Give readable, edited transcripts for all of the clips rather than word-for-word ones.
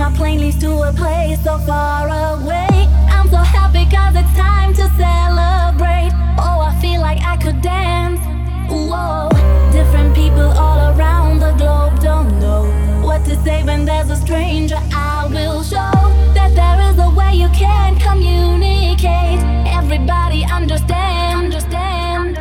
my plane leads to a place so far away. I'm so happy cause it's time to celebrate. Oh, I feel like I could dance. Whoa, different people all around the globe don't know what to say when there's a stranger. I will show that there is a way you can communicate. Everybody understand, understand.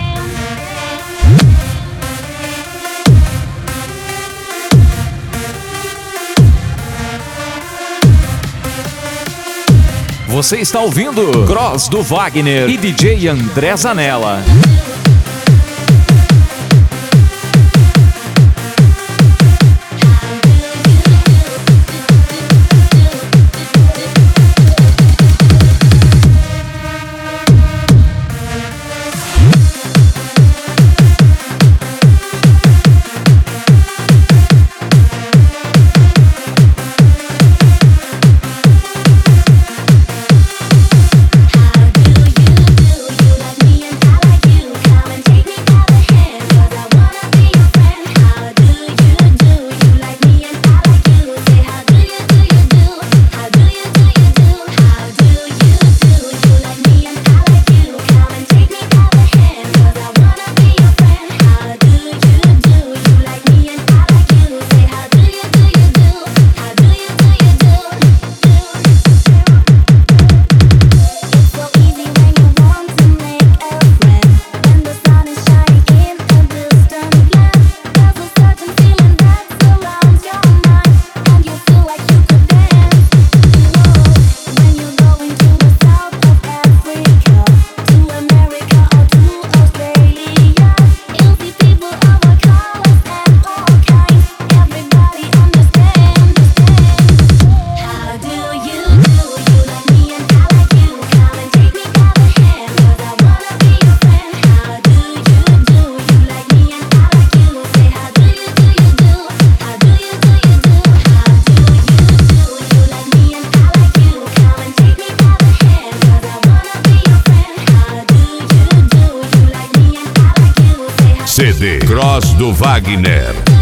Você está ouvindo Cross do Wagner e DJ André Zanella. CD Cross do Wagner.